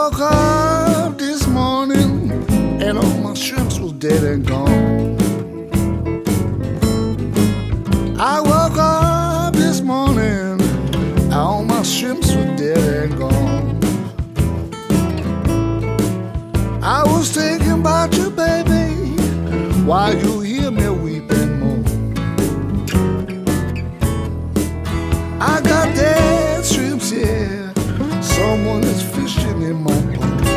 woke up this morning and all my shrimps was dead and gone. I woke up this morning and all my shrimps were dead and gone. I was thinking about you, baby, while you hear me weep and moan. I got dead shrimps here, someone is fishing in my pond.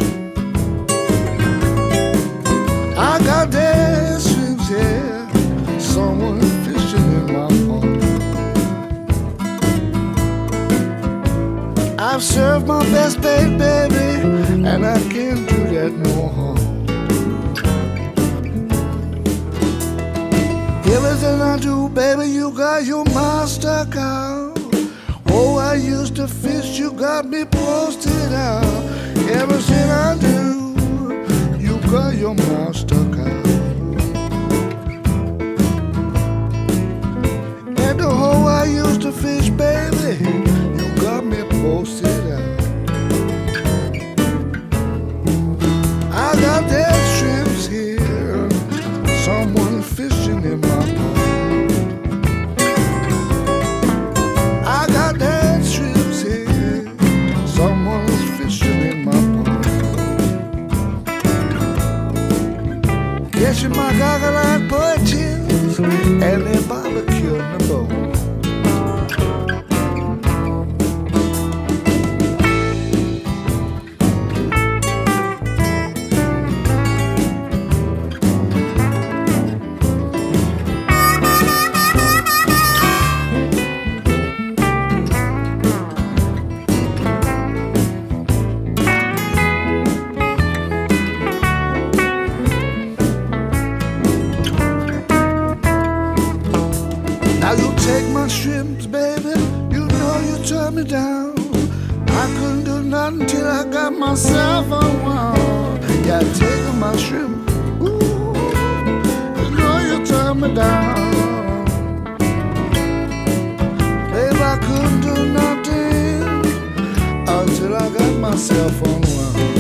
I got dead shrimps here, someone is fishing in my pond. I've served my best bait, baby, and I can't do that no harm. Everything I do, baby, you got your master card. Oh, I used to fish, you got me posted out. Everything I do, you got your master card. And the hole I used to fish, baby, you got me posted out. I got dead shrimps here, someone fishing in my pond. I got dead shrimps here, someone is fishing in my pond. Catching my goggle-eyed perches and they barbecuing the bone. Now you take my shrimps, baby, you know you turn me down. I couldn't do nothing till I got myself unwound. Yeah, take my shrimp, ooh, you know you turn me down. Baby, I couldn't do nothing until I got myself unwound.